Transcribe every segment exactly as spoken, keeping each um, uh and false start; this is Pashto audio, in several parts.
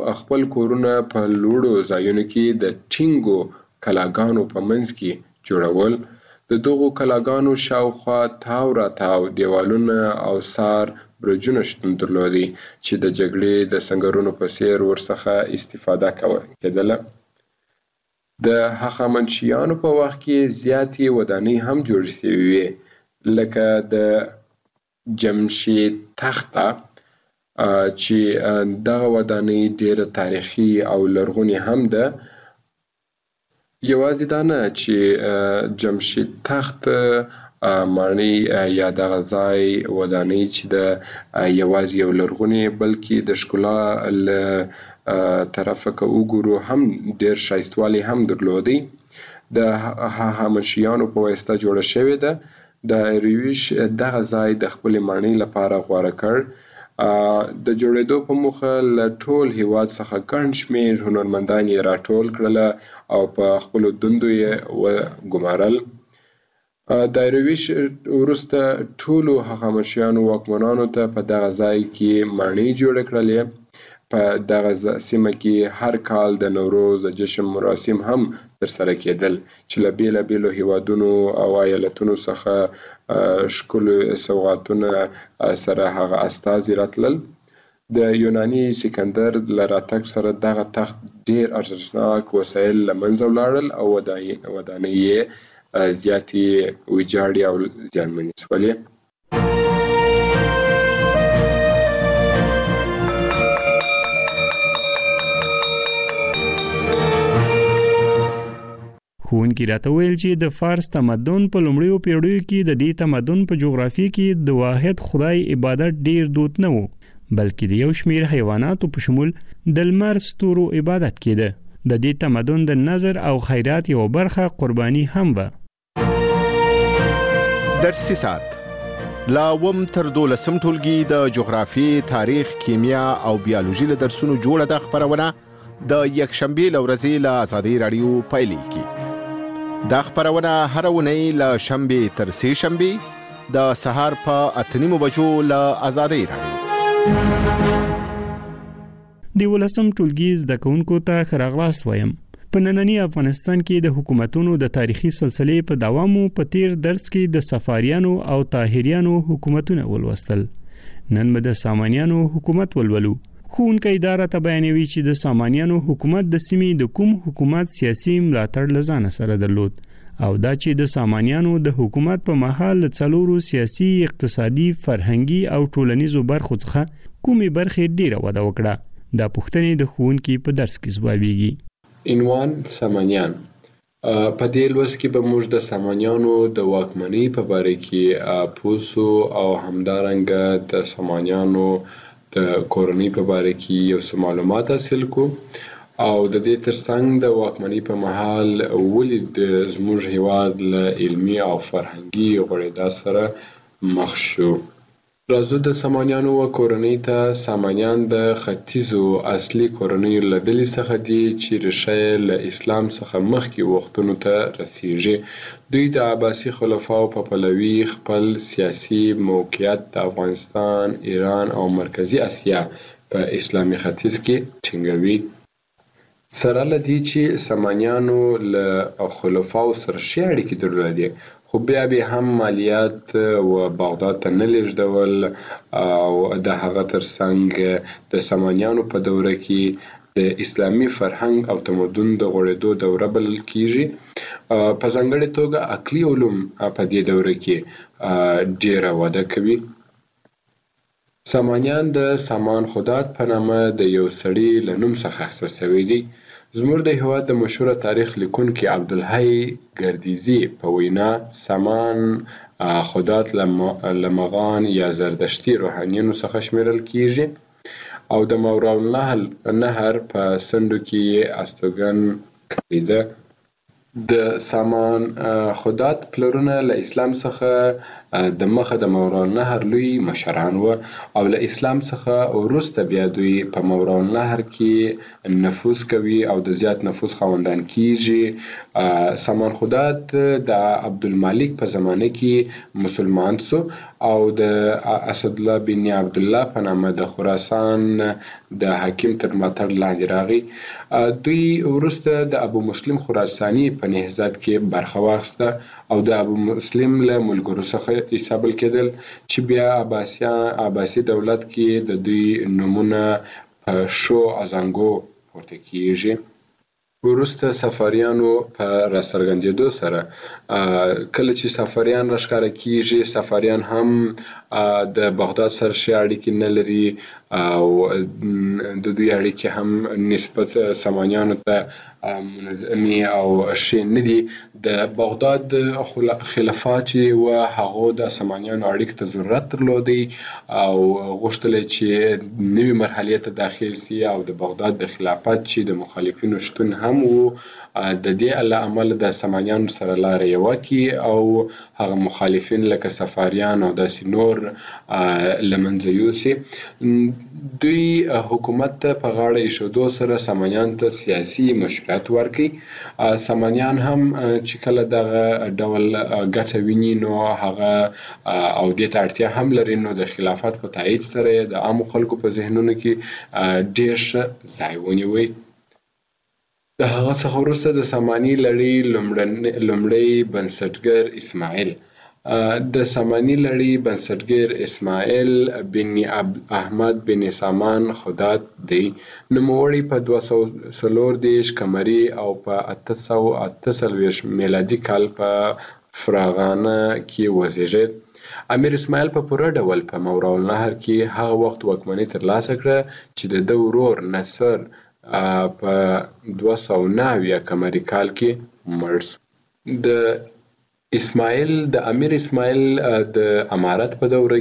خپل کورونه په لوړو ځایونو کې د ټینګو کلاګانو په منځ کې جوړول. د دغو کلاګانو شاوخوا تاو راتاو دیوالونه او سار برجونه شتون درلودي چې د جګړې د سنګرونو په څیر ورڅخه استفاده کېدله. د هخامنشیانو په وخت کې زیاتې ودانۍ هم جوړې شوې وې، لکه د جمشید تخته چې دغه ودانۍ ډېره تاریخي او لرغونې هم ده. یوازې دا نه چې جمشید تخت ماڼۍ یا دغه ځای ودانۍ چې د یوازې یو لرغونې بلکې د ښکلا له طرفه که وګورو هم ډېر ښایستوالی هم درلودی. د هخامنشیانو په واسطه جوړه شوې ده. داریوش دغه ځای د خپلې ماڼۍ لپاره غوره کړ. د جوړېدو په موخه له ټول هیواد څخه ګڼ شمېر هنرمندان یې راټول کړله او په خپلو دندو یې وګمارل. داریوش وروسته ټولو هخامنشیانو واکمنانو ته په دغه ځای کې ماڼۍ جوړې کړلې. په دغه سیمه کې هر کال د نوروز د جشن مراسم هم ترسره کېدل چې له بېلابېلو هیوادونو او ایالتونو څخه ښکلي سوغاتونه سره هغه استازي راتلل. د یوناني سکندر له راتګ سره دغه تخت ډېر ارزښتناک وسایل له منځه ولاړل او ودانۍ یې زیاتې ویجاړې او زیانمنې شولې. ښوونکي راته ویل چې د فارس تمدن په لومړیو پیړیو کې د دې تمدن په جغرافیه کې د واحد خدای عبادت ډیر دود نه و، بلکې د یو شمیر حیواناتو په شمول د لمر ستورو عبادت کېده. د دې تمدن د نظر او خیرات یو برخه قرباني هم و. درسي ساعت لا وم تر دولسم ټولګي د جغرافیې، تاریخ، کیمیا او بیولوژي له درسونو جوړه د خبرونه د یکشنبې له ورځې له آزادۍ راډیو پیلېږي. دا خبرونه هره اونۍ له شنبې تر سې شنبې د سهار په اته نیمو بجو له آزادۍ راډیو. د ولسم ټولګي زده کوونکو ته ښه راغلاست وایم. په ننني افغانستان کې د حکومتونو د تاریخي سلسلې په دوامو په تیر درس کې د صفاریانو او طاهریانو حکومتونه ولوستل. نن به د سامانیانو حکومت ولولو. ښوونکی اداره ته بیانوي چې د سامانیانو حکومت د سیمې د کوم حکومت سیاسي ملاتړ له ځانه سره درلود او دا چې د سامانیانو د حکومت په مهال څلورو سیاسي، اقتصادي، فرهنګي او ټولنیزو برخو څخه کومې برخې ډیره وده وکړه. دا پوښتنې د ښوونکي په درس کې ځوابیږي. عنوان: سامانیان. په دې لوست کې به موږ د سامانیانو د واکمنۍ په باره کې پوسو او همدارنګه د سامانیانو د کورنۍ په باره کې یو څه معلومات حاصل کو او د دې ترڅنګ د واکمنۍ په مهال ولې د زموږ هیواد له علمي او فرهنګي غوړېدا سره مخ شو. راځو د سامانیانو و کورنۍ ته. سامانیان د ختیځو اصلي کورنیو له ډلې څخه دي چې ریښه یې له اسلام څخه مخکې وختونو ته رسیږي. دوی د عباسي خلفاو په پلوي خپل سیاسي موقعیت د افغانستان، ایران او مرکزي اسیا په اسلامي ختیځ کې ټینګوي. سره له دې چې سامانیانو له خلفاو سره ښې اړیکې درلودې، خو بیا به هم مالیات و بغداد ته نه لیږدول او د هغه ترڅنګ د سامانیانو په دوره کې د اسلامي فرهنګ او تمدن د غوړېدو دوره بلل کیږي. په ځانګړې توګه عقلي علوم په دې دوره کې ډیره وده کوي. سامانیان د سامان خدات په نامه د یو سړي له نوم څخه اخیستل شوي دي. زموږ د هېواد د مشهوره تاریخ لیکونکي عبدالحی ګردیزي په وینا سامان خدات له مغان یا زردشتي روحانیانو څخه شمیرل کیږي او د ماوراء النهر په څنډو کې یې استوګن کړې ده. د سامان خدات پلرونه له اسلام څخه د مخه د ماورا النهر لوی مشران و او له اسلام څخه وروسته بیا دوی په ماورا النهر کې نفوذ کوي او د زیات نفوذ خاوندان کیږي. سامان خداد د عبدالمالک په زمانه کې مسلمان سو او د اسدالله بن عبد الله په نامه د خراسان د حاکم تر ملاتړ لاندې راغی. دوی وروسته د ابو مسلم خراساني په نهضت کې برخه واخیسته او د ابو مسلم له ملګرو څخه حسابل کېدل چې بیا عباسیان عباسي دولت کې د دوی نومونه په شو ازانګو پورته کیږي. وروسته صفاریانو په راڅرګندېدو سره کله چې صفاریان راښکاره کیږي، صفاریان هم د بغداد سره ښې اړیکې نه لري او د دوی اړیکې هم نسبت سامانیانو ته منظمې او ښې نه دي. د بغداد خلفا چې و هغو د سامانیانو اړیکو ته ضرورت درلودی او غوښتل چې نوې مرحلې ته داخل سي او د بغداد د خلافت چې د مخالفینو شتون هم و د دې له امله د سامانیانو سره لاره یوه کړي او هغه مخالفین لکه صفاریان او داسې نور له منځه یوسي. دوی حکومت ته په غاړه ایښودو سره سامانیانو ته سیاسي مشروعیت ورکړي. سامانیان هم چې کله دغه ډول ګټه ویني نو هغه او دې ته اړتیا هم لري نو د خلافت په تایید سره د عامو خلکو په ذهنونو کې ډېر ښه ځای ونیوی. د هغه څخه وروسته د ساماني لړۍ لومړی بنسټګر اسماعیل د ساماني لړۍ بنسټګر اسماعیل بن احمد بن سامان خداد دی. نوموړی په دوه سوه څلور دېرش قمري او په اته سوه اته څلوېښت میلادي کال په فراغانه کې وزیږید. امیر اسماعیل په پوره ډول په ماورا النهر کې هغه وخت واکمني ترلاسه کړه چې د ده ورور نصر په دوه سوه نهه اویا قمري کال کې مړ سو. د اسماعیل د امیر اسماعیل د امارت په دوره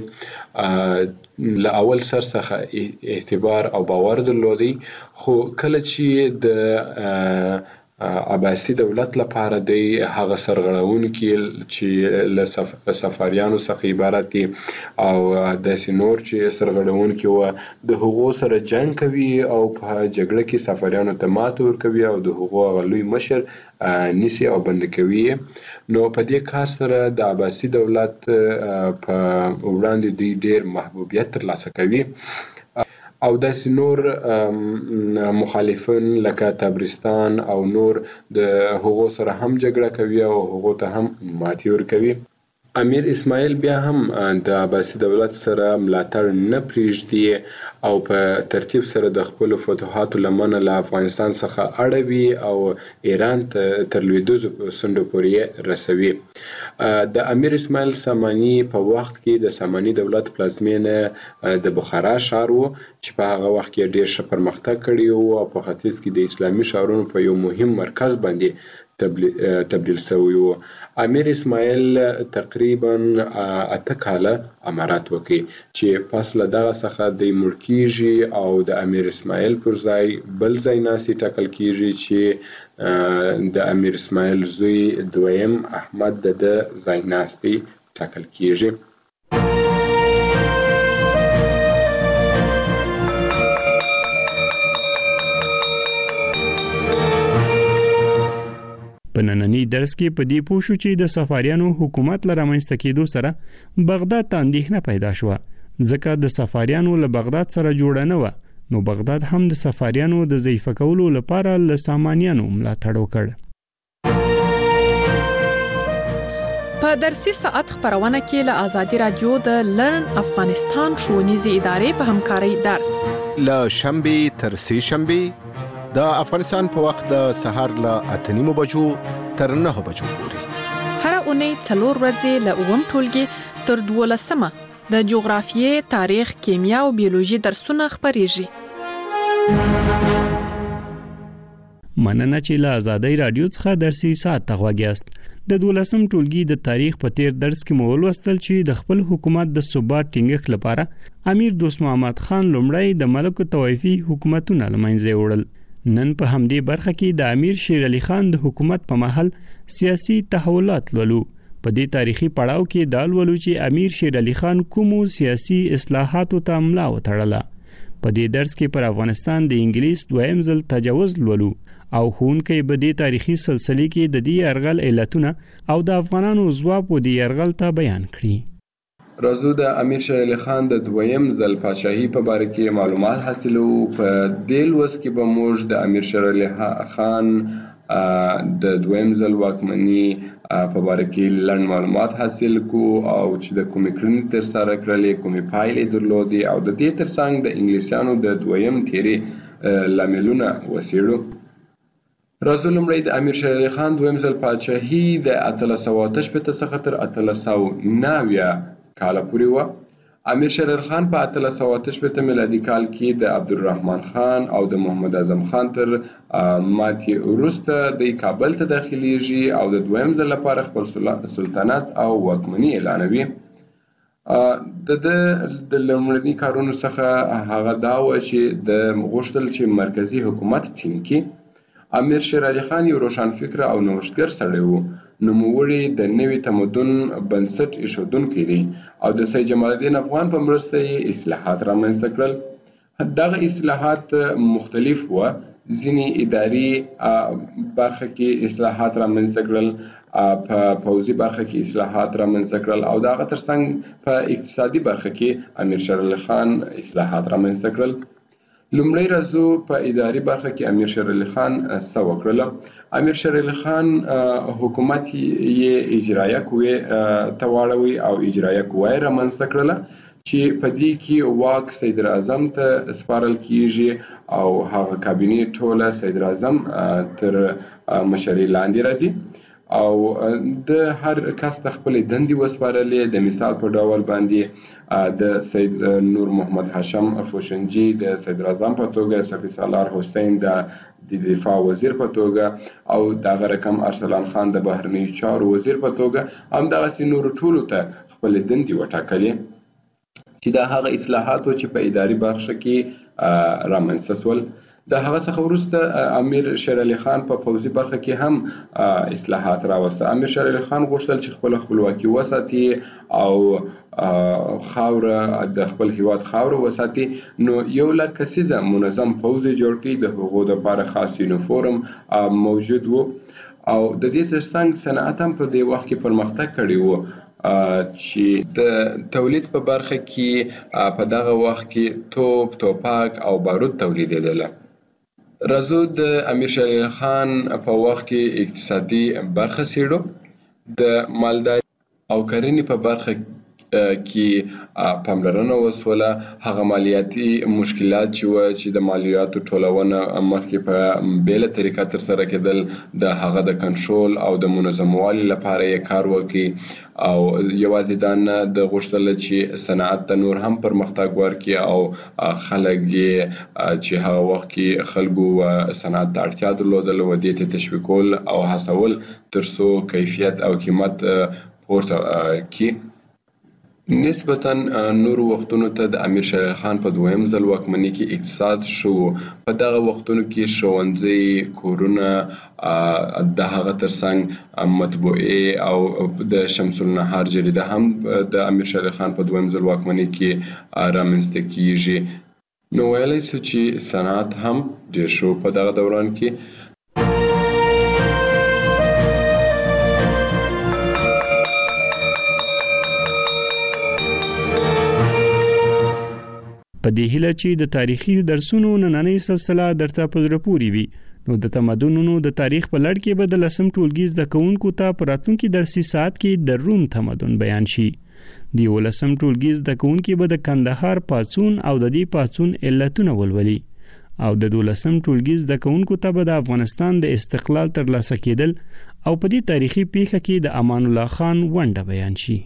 کې له اول سر څخه اعتبار او باور درلودی، خو کله چې د عباسي دولت لپاره دی هغه سرغړونکي چې له صفاریانو څخه عبارت دي او داسې نور چې سرغړونکي و د هغو سره جنګ کوي او په جګړه کې صفاریانو ته ماته ورکوي او د هغو هغه لوی مشر نیسي او بندي کوي. نو په دې کار سره د عباسي دولت په وړاندې دوی ډېر محبوبیت ترلاسه کوي او داسې نور مخالفین لکه تبرستان او نور د هغو سره هم جګړه کوي او هغو ته هم ماتې ورکوي. امیر اسماعیل بیا هم د عباسي دولت سره ملاتړ نه پرېږدي او په ترتیب سره د خپلو فتوحاتو لمنه له افغانستان څخه اړوي او ایران ته تر لویدیځو څنډو پورې رسوي. د امیر اسماعیل ساماني په وخت کې د ساماني دولت پلازمینه د بخارا ښار و چې په هغه وخت کې ډېر ښه پرمختګ کړی و او په ختیځ کې د اسلامي ښارونو په یو مهم مرکز باندې تبدیل شوی و. امیر اسماعیل تقریبا اته کاله امارت وکړي چې پس له دغه څخه دی مړ کیږي او د امیر اسماعیل پر ځای بل ځایناستی ټاکل کیږي چې د امیر اسماعیل زوی دویم احمد د ده ځایناستی ټاکل کیږي. په نننی درس کې په دې پوه شو چې د صفاریانو حکومت له رامنځته کېدو سره بغداد ته اندېښنه پیدا شوه، ځکه د صفاریانو له بغداد سره جوړه نه وه. نو بغداد هم د صفاریانو د ضعیفه کولو لپاره له سامانیانو ملاتړ وکړ. په درسي ساعت خبرونه کې له آزادي رادیو د لرن افغانستان ښوونیزې ادارې په همکارۍ درس له شنبې تر سه شنبې د افغانستان په وخت د سهار له اته نیمو بجو تر نهه بجو پورې هر اونۍ څلور ورځې له اووم ټولګي تر دولسمه د جغرافیې، تاریخ، کیمیا او بیولوژي درسونه خپریږي. مننه چې له آزادۍ رادیو څخه درسي ساعت ته غوږیاست. د دولسم ټولګي د تاریخ په تیر درس کې مو ولوستل چې د خپل حکومت د ثبات ټینګښت لپاره امیر دوست محمد خان لومړی د ملک طوایفي حکومتونه له منځه وړل. نن په همدې برخه کې د امیر شیر علي خان د حکومت په مهال سیاسي تحولات لولو. په دې تاریخي پړاو کې دا لولو چې امیر شیر علي خان کومو سیاسي اصلاحاتو ته ملا وتړله. په دې درس کې پر افغانستان د انګلیس دویم ځل تجاوز لولو او ښوونکی به دې تاریخي سلسله کې د دې یرغل علتونه او د افغانانو ځواب و دې یرغل ته بیان کړي. راځو د امیر شیر علي خان د دویم ځل پاچاهي په باره کې معلومات حاصلو. په دې لوست کې به موږ د امیر شیر علي خان د دویم ځل واکمني په باره کې لنډ معلومات حاصل کو او چې د کومې کړنې ترسره کړلې، کومې پایلې درلودې او د دې ترڅنګ د انګلیسیانو د دویم تیرې لاملونه وڅېړو. راځو لومړی د امیر شیر علي خان دویم ځل پاچاهي د اتلس سوه اته شپېته څخه تر اتلس سوه نهه اویا کاله پورې وه. امیر شیر علي خان په اتلس سوه اته شپېته میلادي کال کې د عبدالرحمن خان او د محمد اعظم خان تر ماتې وروسته د کابل ته داخلیږي او د دویم ځل لپاره خپل سلطنت او واکمني اعلانوي. د د د لومړني کارونو څخه هغه دا و چې د غوښتل چې مرکزي حکومت ټینګ کړي. امیر شیر علي خان یو روښانفکره او نوښتګر سړی و. نوموړي د نوي تمدن بنسټ ایښودونکی دی او د سید جمال الدین افغان په مرسته یې اصلاحات رامنځته کړل. دغه اصلاحات مختلف وه. ځینې اداري برخه کې اصلاحات رامنځته کړل، په پوځي برخه کې اصلاحات رامنځته کړل او د هغه ترڅنګ په اقتصادي برخه کې امیر شیر علي خان اصلاحات رامنځته کړل. لومړی راځو په اداري برخه کې امیر شیر علي خان څه وکړله. امیر شیر علي خان حکومت یې اجرایه قوې ته واړوي او اجرایه قوه یې رامنځته کړله چې په دې کې واک صدر اعظم ته سپارل کیږي او هغه کابینې ټوله صدر اعظم تر مشرۍ لاندې راځي او د هر کس د خپلې دندې وسپارلې. د مثال په ډول باندې د سید نور محمد هاشم فوشنجي د صدر اعظم په توګه، صفي سالار حسین د دفاع وزیر په توګه او دغه رقم ارسلان خان د بهرنیو چارو وزیر په توګه همدغسې نورو ټولو ته خپلې دندې وټاکلې چې دا هغه اصلاحات و چې په اداري برخه کې رامنځته شول. د هغه څخه وروسته امیر شیر علي خان په پوځي برخه کې هم اصلاحات راوسته. امیر شیر علي خان غوښتل چې خپل خپلواکي وساتي او خاوره د خپل هیواد خاوره وساتي. نو یو لک کسیزه منظم پوځ جوړ کړي، د هغو دپاره خاص یونیفورم موجود و او د دې ترڅنګ صنعت هم په دې وخت کې پرمختګ کړی و چې د تولید په برخه کې په دغه وخت کې توپ، توپک او بارود تولیدېدله. راځو د امیر شیر علي خان په وخت کې اقتصادي برخه څېړو. د مالداري او کرنې په برخه کې پاملرنه وسوله. هغه مالیاتي مشکلات چې و چې د مالیاتو ټولونه مخکې په بیله طریقه ترسره کېدل، د هغه د کنټرول او د منظموالي لپاره یې کار وکړي او یوازې دا نه د غوښتله چې صنعت ته نور هم پرمختګ ورکړي او خلک یې چې هغه وخت کې خلکو صنعت ته اړتیا درلودله و دې ته تشویقول او هڅول تر څو کیفیت او قیمت پورته کړي. نسبتاً نورو وختونو ته د امیر شیر علي خان په دویم ځل واکمنۍ کې اقتصاد شو. په دغه وختونو کې ښوونځي، کورونه، د هغه ترڅنګ مطبوعې او د شمس النهار جریده هم د امیر شیر علي خان په دویم ځل واکمنۍ کې رامنځته کیږي. نو ویلی شو چې صنعت هم ډیر شو په دغه دوران کې. په دې هیله چې د تاریخي درسونو نننۍ سلسله درته په زړه پورې وي، نو د تمدنونو د تاریخ په لړ کې به د لسم ټولګي زده کوونکو ته په راتلونکي درسي ساعت کې د روم تمدن بیان شي. د یولسم ټولګي زده کوونکي به د کندهار پاڅون او د دې پاڅون علتونه ولولي او د دولسم ټولګي زده کوونکو ته به د افغانستان د استقلال ترلاسه کېدل او په دې تاریخي پیښه کې د امان الله خان ونډه بیان شي.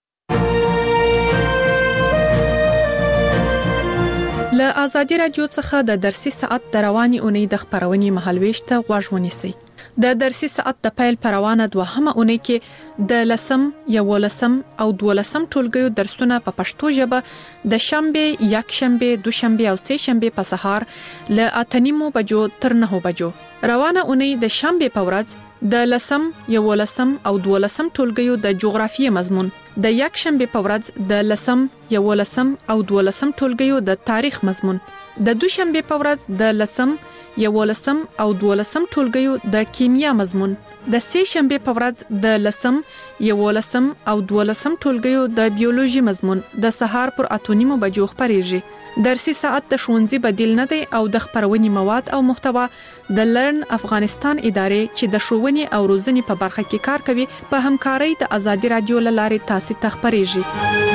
له آزادي رادیو څخه د درسي ساعت د رواني اونۍ د خبرونې مهالويش ته غوږ ونیسئ. د درسي ساعت د پیل پروانه دوهمه اونۍ کې د لسم، یولسم او دولسم ټولګیو درسونه په پښتو ژبه د شنبه، یک شنبه، دوشنبه او سه شنبه په سهار له اته نیمو بجو تر نهو بجو. روانه اونۍ د شنبه په ورځ د لسم یولسم او دولسم ټولګیو د جغرافیې مضمون، د یک شنبه په ورځ د لسم یولسم او دولسم ټولګیو د تاریخ مضمون، د دوشنبه په ورځ د لسم یولسم او دولسم ټولګیو د کیمیا مضمون، د سه شنبه په ورځ د لسم یولسم او دولسم ټولګیو د بیولوژي مضمون د سهار پر اته نیمو بجو خبرېږي. درسي ساعت د ښوونځي بدیل نه دی او د خبرونې مواد او محتوا د لرن افغانستان ادارې چې د ښوونې او روزنې په برخه کې کار کوي په همکارۍ د ازادي رادیو لارې تاسو ته خبرېږي.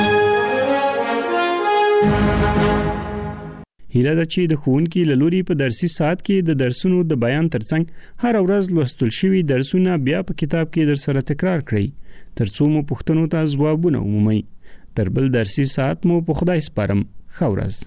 هیله ده چې د ښوونکي له لوري په درسي ساعت کې د درسونو د بیان ترڅنګ هر ورځ لوستل شوي درسونه بیا په کتاب کې در سره تکرار کړئ ترڅو مو پوښتنو ته ځوابونه ومومئ. تر بل درسي ساعت مو په خدای سپارم. ښه ورځ.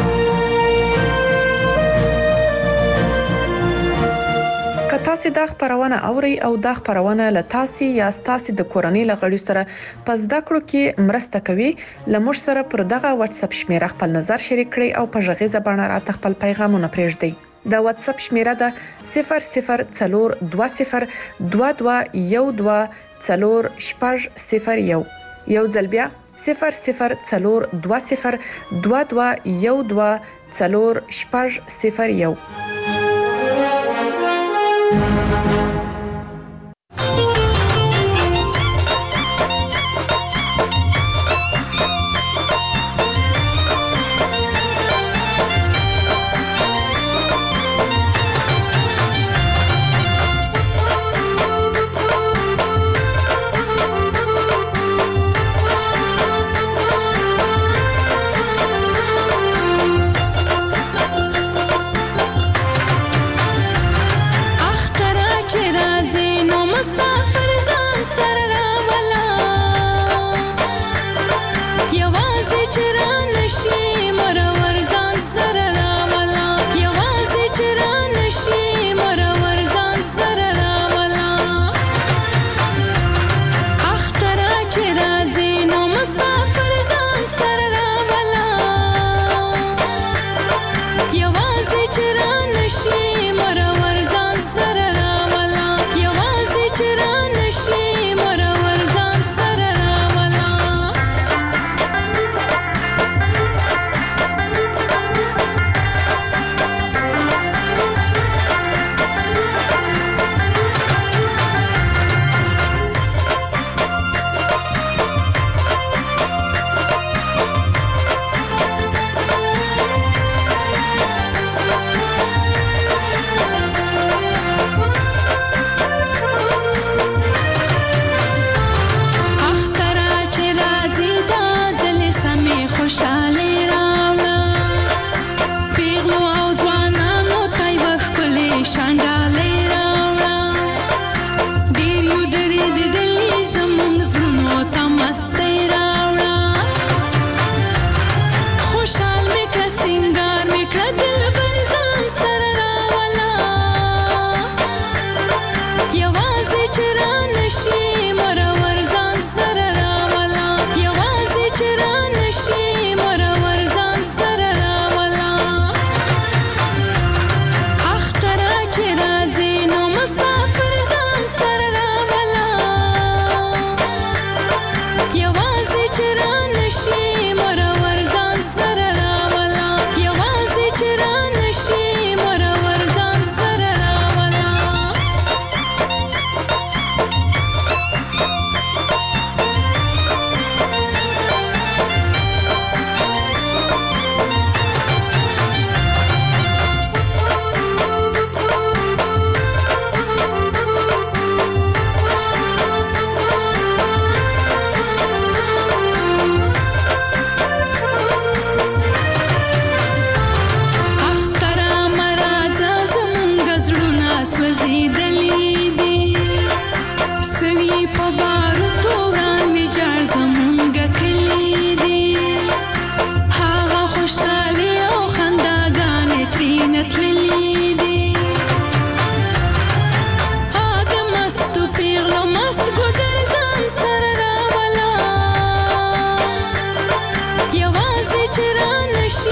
که تاسو د خبرونه اوري او د خبرونه له تاسو یا تاسو د کورنۍ لغړی سره پس د کړو کې مرسته کوي، لمر سره پر دغه واتس اپ شمیره خپل نظر شریک کړئ او په ژغې زبانه را خپل پیغامونه پرېږدئ. د واتس اپ شمیره ده صفر صفر څلور دوه صفر دوه دوه یو دوه څلور شپږ صفر یو. یو ځل بیا صفر صفر څلور دوه صفر دوه دوه یو دوه څلور شپږ صفر یو.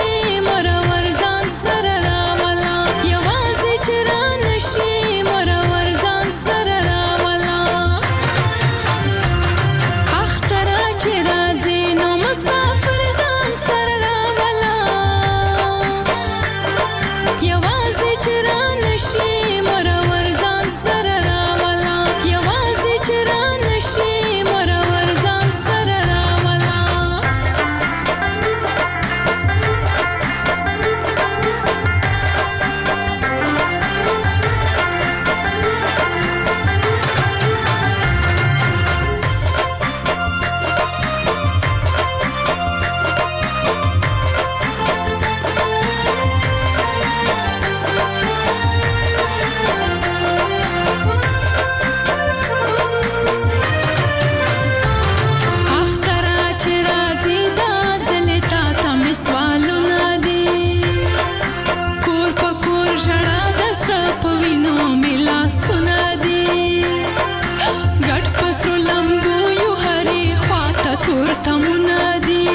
مرور ځان سره راولا یوازې چرانه شي مرور پوینو ملا سنا دی ګټ پسرو لمبو یو هرې خواته تور تمونه دی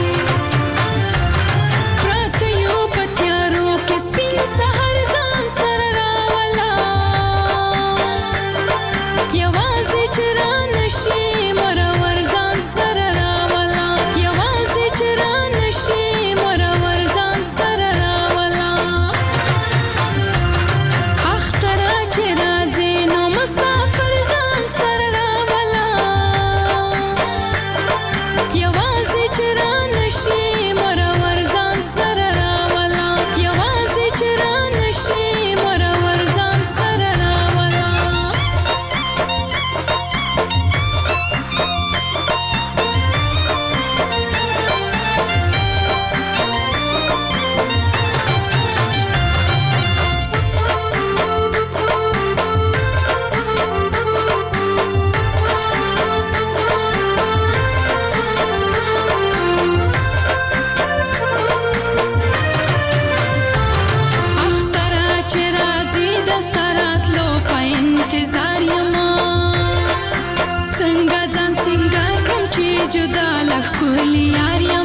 پراته یو په تیارو کې سپین سهار ځان سره راولا یوازې چې را نشي مرور ځان سره راولا یوازې چې را نشي مرور ځان سره راولا اختره چې راځي نو مسافر ځان سره راولا یوازې چې را نشي مرور ځان سره راولا یوازې چې را نشي مرور ځان سره راولا اختره چې راځي د ستا راتلو په انتظار یمه څنګه ځان سینګار کړم چې جدا له ښکلي یار یم